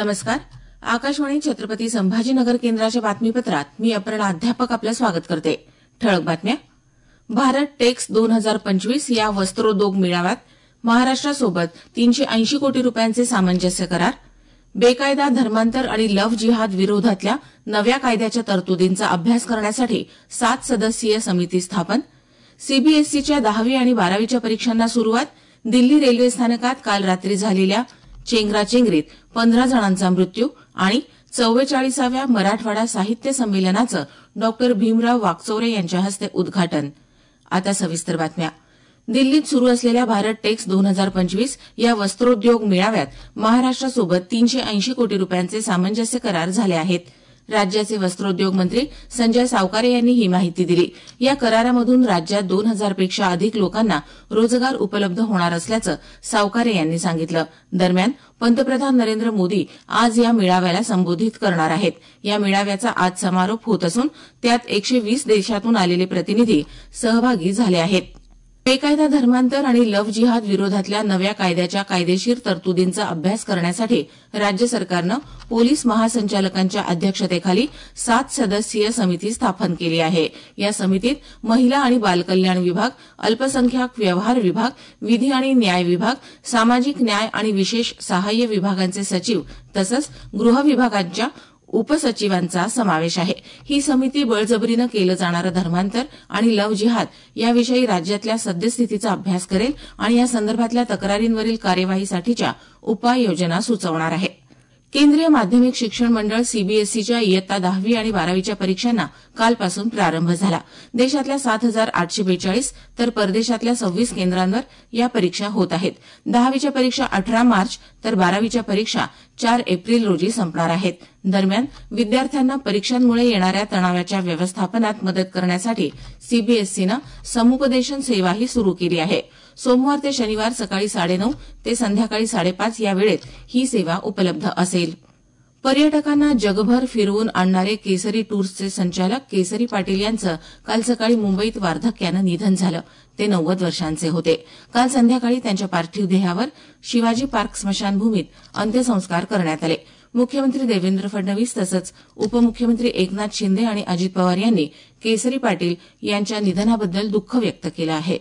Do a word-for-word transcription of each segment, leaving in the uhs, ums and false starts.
नमस्कार. आकाशवाणी छत्रपती संभाजीनगर केंद्राच्या बातमीपत्रात मी अपर्णा अध्यापक आपलं स्वागत करते. ठळक बातम्या. भारत टेक्स दोन हजार पंचवीस या वस्त्रोद्योग मेळाव्यात महाराष्ट्रासोबत तीनशे ऐंशी कोटी रुपयांचे सामंजस्य करार. बेकायदा धर्मांतर आणि लव्ह जिहाद विरोधातल्या नव्या कायद्याच्या तरतुदींचा अभ्यास करण्यासाठी सात सदस्यीय समिती स्थापन. सीबीएसईच्या दहावी आणि बारावीच्या परीक्षांना सुरुवात. दिल्ली रेल्वे स्थानकात काल रात्री झालेल्या चेंगराचेंगरीत पंधरा जणांचा मृत्यू. आणि चव्वेचाळीसाव्या मराठवाडा साहित्य संमेलनाचं डॉक्टर भीमराव वाकचौरे यांच्या हस्ते उद्घाटन. आता सविस्तर बातम्या. दिल्लीत सुरू असलेल्या भारत टेक्स दोन हजार पंचवीस या वस्त्रोद्योग मेळाव्यात महाराष्ट्रासोबत तीनशे ऐंशी कोटी रुपयांचे सामंजस्य करार झाले आहेत. राज्याचे वस्त्रोद्योग मंत्री संजय सावकारे यांनी ही माहिती दिली. या करारामधून राज्यात दोन हजारपेक्षा अधिक लोकांना रोजगार उपलब्ध होणार असल्याचं सावकारे यांनी सांगितलं. दरम्यान पंतप्रधान नरेंद्र मोदी आज या मेळाव्याला संबोधित करणार आहेत. या मेळाव्याचा आज समारोप होत असून त्यात एकशे वीस देशातून आलेले प्रतिनिधी सहभागी झाले आहेत. बेकायदा धर्मांतर आणि लव्ह जिहाद विरोधातल्या नव्या कायद्याच्या कायदेशीर तरतुदींचा अभ्यास करण्यासाठी राज्य सरकारनं पोलीस महासंचालकांच्या अध्यक्षतेखाली सात सदस्यीय समिती स्थापन केली आहे. या समितीत महिला आणि बालकल्याण विभाग, अल्पसंख्याक व्यवहार विभाग, विधी आणि न्याय विभाग, सामाजिक न्याय आणि विशेष सहाय्य विभागांचे सचिव तसंच गृह विभागांच्या उपसचिवांचा समावेश आहे. ही समिती बळजबरीनं केलं जाणारं धर्मांतर आणि लव्ह जिहाद याविषयी राज्यातल्या सद्यस्थितीचा अभ्यास करेल आणि या संदर्भातल्या तक्रारींवरील कार्यवाहीसाठीच्या उपाययोजना सुचवणार आहे. केंद्रीय माध्यमिक शिक्षण मंडळ सीबीएसईच्या इयत्ता दहावी आणि बारावीच्या परीक्षांना कालपासून प्रारंभ झाला. देशातल्या सात हजार आठशे बेचाळीस तर परदेशातल्या सव्वीस केंद्रांवर या परीक्षा होत आहेत. दहावीच्या परीक्षा अठरा मार्च तर बारावीच्या परीक्षा चार एप्रिल रोजी संपणार आहेत. दरम्यान विद्यार्थ्यांना परीक्षांमुळे येणाऱ्या तणावाच्या व्यवस्थापनात मदत करण्यासाठी सीबीएसईनं समुपदेशन सेवाही सुरू केली आहे. सोमवार ते शनिवार सकाळी साडेनऊ ते संध्याकाळी साडेपाच या वेळेत ही सेवा उपलब्ध असेल. पर्यटकांना जगभर फिरवून आणणारे केसरी टूर्सचे संचालक केसरी पाटील यांचं काल सकाळी मुंबईत वार्धक्यानं निधन झालं. ते नव्वद वर्षांचे होते. काल संध्याकाळी त्यांच्या पार्थिव देहावर शिवाजी पार्क स्मशानभूमीत अंत्यसंस्कार करण्यात आले. मुख्यमंत्री देवेंद्र फडणवीस तसंच उपमुख्यमंत्री एकनाथ शिंदे आणि अजित पवार यांनी केसरी पाटील यांच्या निधनाबद्दल दुःख व्यक्त केलं आहे.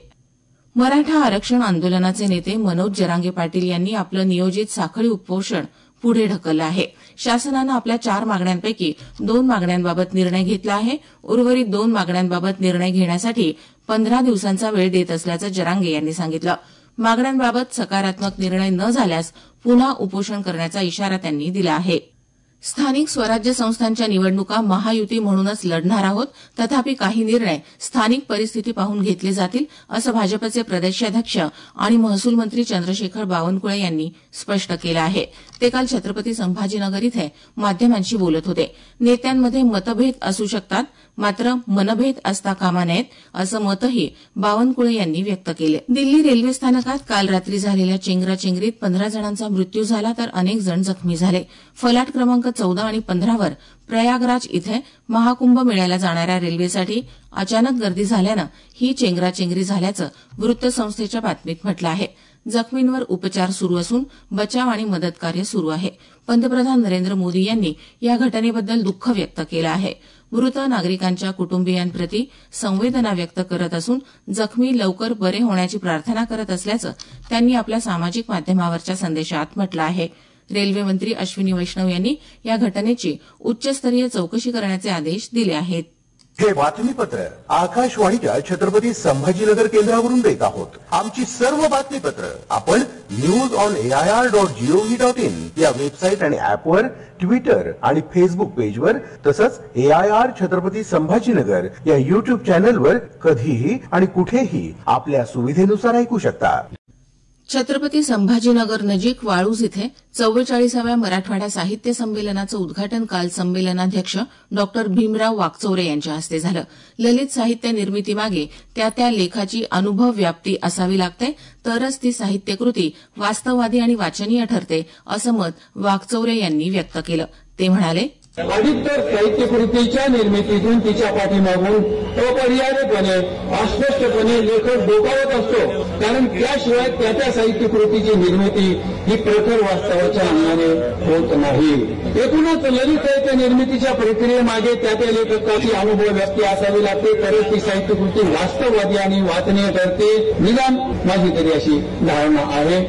मराठा आरक्षण आंदोलनाचे नेते मनोज जरांगे पाटील यांनी आपलं नियोजित साखळी उपोषण पुढे ढकललं आहे. शासनानं आपल्या चार मागण्यांपैकी दोन मागण्यांबाबत निर्णय घेतला आहे. उर्वरित दोन मागण्यांबाबत निर्णय घेण्यासाठी पंधरा दिवसांचा वेळ देत असल्याचं जरांगे यांनी सांगितलं. मागण्यांबाबत सकारात्मक निर्णय न झाल्यास पुन्हा उपोषण करण्याचा इशारा त्यांनी दिला आहे. स्थानिक स्वराज्य संस्थांच्या निवडणुका महायुती म्हणूनच लढणार आहोत. तथापि काही निर्णय स्थानिक परिस्थिती पाहून घेतले जातील असं भाजपचे प्रदेशाध्यक्ष आणि महसूल मंत्री चंद्रशेखर बावनकुळे यांनी स्पष्ट केलं आहे. ते काल छत्रपती संभाजीनगर इथे माध्यमांशी बोलत होते. नेत्यांमध्ये मतभेद असू शकतात मात्र मनभेद असता कामा नयेत असं मतही बावनकुळे यांनी व्यक्त केलं. दिल्ली रेल्वे स्थानकात काल रात्री झालेल्या चेंगराचेंगरीत पंधरा जणांचा मृत्यू झाला तर अनेक जण जखमी झाले. फलाट क्रमांक चौदा आणि पंधरावर प्रयागराज इथे महाकुंभ मेळ्याला जाणाऱ्या रेल्वेसाठी अचानक गर्दी झाल्यानं ही चेंगराचेंगरी झाल्याचं वृत्तसंस्थेच्या बातमीत म्हटलं आहे. जखमींवर उपचार सुरू असून बचाव आणि मदत कार्य सुरू आहे. पंतप्रधान नरेंद्र मोदी यांनी या घटनेबद्दल दुःख व्यक्त केलं आहे. मृत नागरिकांच्या कुटुंबियांप्रती संवेदना व्यक्त करत असून जखमी लवकर बरे होण्याची प्रार्थना करत असल्याचं त्यांनी आपल्या सामाजिक माध्यमावरच्या संदेशात म्हटलं आहे. रेल्वे मंत्री अश्विनी वैष्णव यांनी या घटनेची उच्चस्तरीय चौकशी करण्याचे आदेश दिले आहेत. हे बातमीपत्र आकाशवाणीच्या छत्रपती संभाजीनगर केंद्रावरून देत आहोत. आमची सर्व बातमीपत्र आपण news on AIR dot GOV dot in या वेबसाईट आणि ऍपवर, ट्विटर आणि फेसबुक पेजवर तसंच एआयआर छत्रपती संभाजीनगर या युट्यूब चॅनलवर कधीही आणि कुठेही आपल्या सुविधेनुसार ऐकू शकता. छत्रपती संभाजीनगर नजीक वाळूज इथे चव्वेचाळीसाव्या मराठवाडा साहित्य संमेलनाचं उद्घाटन काल संमेलनाध्यक्ष डॉक्टर भीमराव वाकचौरे यांच्या हस्ते झालं. ललित साहित्य निर्मितीमागे त्या त्या लेखाची अनुभव व्याप्ती असावी लागते तरच ती साहित्यकृती वास्तववादी आणि वाचनीय ठरते असं मत वाकचौरे यांनी व्यक्त केलं. ते म्हणाले, अधिकतर साहित्यकृतीच्या निर्मितीतून तिच्या पाठीमागून अपरिहार्यपणे अस्पष्टपणे लेखक डोकावत असतो, कारण त्याशिवाय त्या त्या साहित्यकृतीची निर्मिती ही प्रखर वास्तवाच्या अंगाने होत नाही. एकूणच ललित साहित्य निर्मितीच्या प्रक्रियेमागे त्या त्या लेखकाची अनुभव व्यक्ती असावी लागते, तरच ती साहित्यकृती वास्तववादी आणि वाचनीय ठरते. निदान माझी तरी अशी धारणा आहे.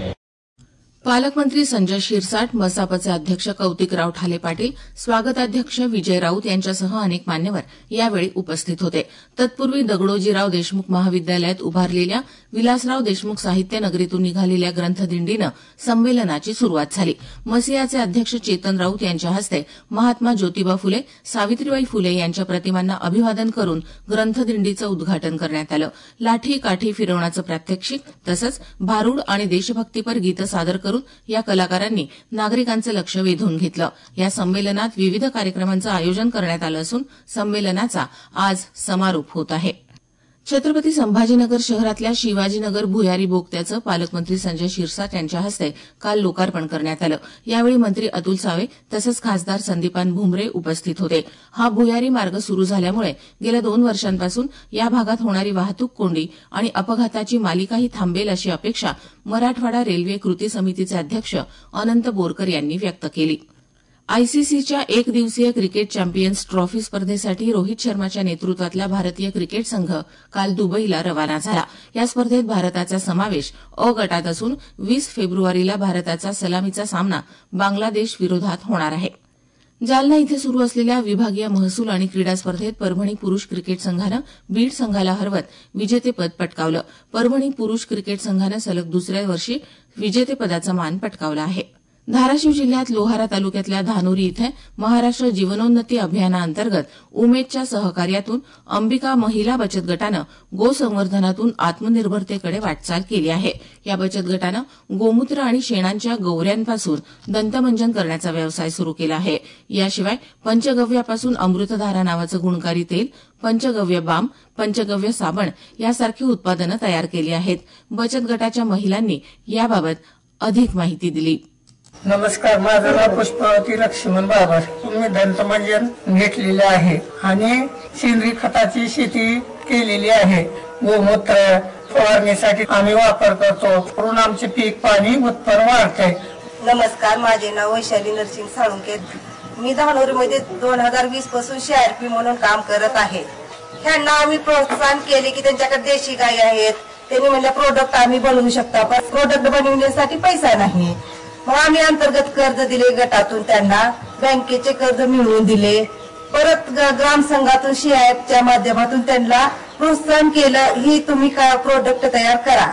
पालकमंत्री संजय शिरसाट, मसापचे अध्यक्ष कौतिकराव ठाले पाटील, स्वागताध्यक्ष विजय राऊत यांच्यासह अनेक मान्यवर यावेळी उपस्थित होते. तत्पूर्वी दगडोजीराव देशमुख महाविद्यालयात उभारलेल्या विलासराव देशमुख साहित्य नगरीतून निघालेल्या ग्रंथदिंडीनं संमेलनाची सुरुवात झाली. मसिआचे अध्यक्ष चेतन राऊत यांच्या हस्ते महात्मा ज्योतिबा फुले, सावित्रीबाई फुले यांच्या प्रतिमांना अभिवादन करून ग्रंथदिंडीचं उद्घाटन करण्यात आलं. लाठी काठी फिरवण्याचं प्रात्यक्षिक तसंच भारूड आणि देशभक्तीपर गीतं सादर करून या कलाकारांनी नागरिकांचं लक्ष वेधून घेतलं. या संमेलनात विविध कार्यक्रमांचं आयोजन करण्यात आलं असून संमेलनाचा आज समारोप होत आहे. छत्रपती संभाजीनगर शहरातल्या शिवाजीनगर भुयारी बोगद्याचं पालकमंत्री संजय शिरसाट यांच्या हस्ते काल लोकार्पण करण्यात आलं. यावेळी मंत्री अतुल सावे तसंच खासदार संदीपान भुमरे उपस्थित होते. हा भुयारी मार्ग सुरू झाल्यामुळे गेल्या दोन वर्षांपासून या भागात होणारी वाहतूक कोंडी आणि अपघाताची मालिकाही थांबेल अशी अपेक्षा मराठवाडा रेल्वे कृती समितीचे अध्यक्ष अनंत बोरकर यांनी व्यक्त केली. आयसीसीच्या एक दिवसीय क्रिकेट चॅम्पियन्स ट्रॉफी स्पर्धेसाठी रोहित शर्माच्या नेतृत्वातला भारतीय क्रिकेट संघ काल दुबईला रवाना झाला. या स्पर्धेत भारताचा समावेश अ गटात असून वीस फेब्रुवारीला भारताचा सलामीचा सामना बांगलादेश विरोधात होणार आहे. जालना इथं सुरू असलेल्या विभागीय महसूल आणि क्रीडा स्पर्धेत परभणी पुरुष क्रिकेट संघानं बीड संघाला हरवत विजेतेपद पटकावलं. परभणी पुरुष क्रिकेट संघानं सलग दुसऱ्या वर्षी विजेतेपदाचा मान पटकावला आहे. धाराशिव जिल्ह्यात लोहारा तालुक्यातल्या धानोरी इथं महाराष्ट्र जीवनोन्नती अभियानाअंतर्गत उमेदच्या सहकार्यातून अंबिका महिला बचत गटानं गोसंवर्धनातून आत्मनिर्भरतेकडे वाटचाल केली आहे. या बचत गटानं गोमूत्र आणि शेणांच्या गौऱ्यांपासून दंतमंजन करण्याचा व्यवसाय सुरू केला आहे. याशिवाय पंचगव्यापासून अमृतधारा नावाचं गुणकारी तेल, पंचगव्य बाम, पंचगव्य साबण यासारखी उत्पादनं तयार केली आहेत. बचत गटाच्या महिलांनी याबाबत अधिक माहिती दिली. नमस्कार, माझं नाव पुष्पावती लक्ष्मण बाबर. तुम्ही दंतमंजन घेतलेले आहे आणि सेंद्रिय खताची शेती केलेली आहे. गोमूत्र फवारणीसाठी आम्ही वापर करतो, म्हणून आमचे पीक पाणी उत्पन्न वाढते. नमस्कार, माझे नाव वैशाली नरसिंग साळुंके. मी धानोरीमध्ये दोन हजार वीस पासून सीआरपी म्हणून काम करत आहे. ह्यांना आम्ही प्रोत्साहन केले की त्यांच्याकडे देशी गायी आहेत, त्यांनी म्हणलं प्रोडक्ट आम्ही बनवू शकता, पण प्रोडक्ट बनवण्यासाठी पैसा नाही. मग आम्ही अंतर्गत कर्ज दिले गटातून, त्यांना बँकेचे कर्ज मिळवून दिले. परत ग्रामसंघातून सीआयएफच्या माध्यमातून त्यांना प्रोत्साहन केलं, ही तुम्ही का प्रोडक्ट तयार करा.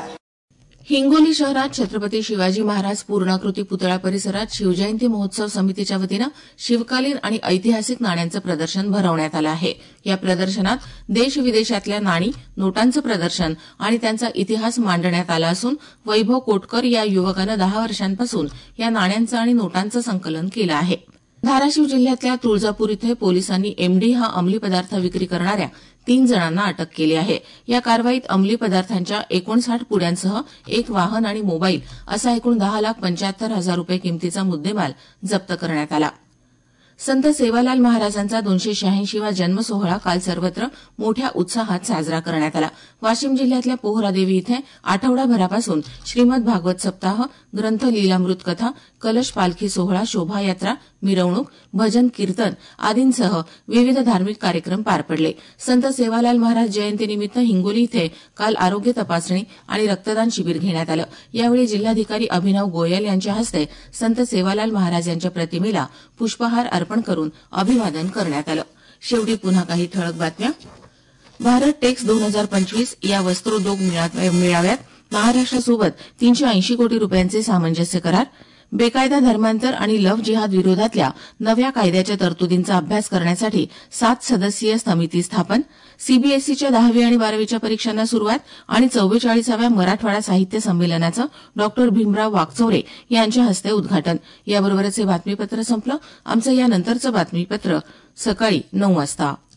हिंगोली शहरात छत्रपती शिवाजी महाराज पूर्णाकृती पुतळा परिसरात शिवजयंती महोत्सव समितीच्या वतीनं शिवकालीन आणि ऐतिहासिक नाण्यांचं प्रदर्शन भरवण्यात आलं आहे. या प्रदर्शनात देश विदेशातल्या नाणी, नोटांचं प्रदर्शन आणि त्यांचा इतिहास मांडण्यात आला असून वैभव कोटकर या युवकानं दहा वर्षांपासून या नाण्यांचं आणि नोटांचं संकलन केलं आहे. धाराशिव जिल्ह्यातल्या तुळजापूर इथं पोलिसांनी एमडी हा अंमली पदार्थ विक्री करणाऱ्या तीन जणांना अटक केली आहे. या कारवाईत अंमली पदार्थांच्या एकोणसाठ पुड्यांसह एक वाहन आणि मोबाईल असा एकूण दहा लाख पंच्याहत्तर हजार रुपये किमतीचा मुद्देमाल जप्त करण्यात आला. संत सेवालाल महाराजांचा दोनशे शहाऐंशीवा जन्मसोहळा काल सर्वत्र मोठ्या उत्साहात साजरा करण्यात आला. वाशिम जिल्ह्यातल्या पोहरादेवी इथं आठवडाभरापासून श्रीमद भागवत सप्ताह, ग्रंथ लीलामृत कथा, कलश पालखी सोहळा, शोभायात्रा, मिरवणूक, भजन कीर्तन आदींसह विविध धार्मिक कार्यक्रम पार पडले. संत सेवालाल महाराज जयंतीनिमित्त हिंगोली इथं काल आरोग्य तपासणी आणि रक्तदान शिबिर घेण्यात आलं. यावेळी जिल्हाधिकारी अभिनव गोयल यांच्या हस्ते संत सेवालाल महाराज यांच्या प्रतिमेला पुष्पहार अर्पण करून अभिवादन करण्यात आलं. शेवटी पुन्हा काही ठळक बातम्या. भारत टेक्स दोन हजार पंचवीस या वस्त्रोद्योग मेळाव्यात महाराष्ट्रासोबत तीनशे ऐंशी कोटी रुपयांचे सामंजस्य करार. बेकायदा धर्मांतर आणि लव्ह जिहाद विरोधातल्या नव्या कायद्याच्या तरतुदींचा अभ्यास करण्यासाठी सात सदस्यीय समिती स्थापन. सीबीएसईच्या दहावी आणि बारावीच्या परीक्षांना सुरुवात आणि चव्वेचाळीसाव्या मराठवाडा साहित्य संमेलनाचं डॉक्टर भीमराव वाकचौरे यांच्या हस्ते उद्घाटन. याबरोबरच हे बातमीपत्र संपलं. आमचं यानंतरचं बातमीपत्र सकाळी नऊ वाजता.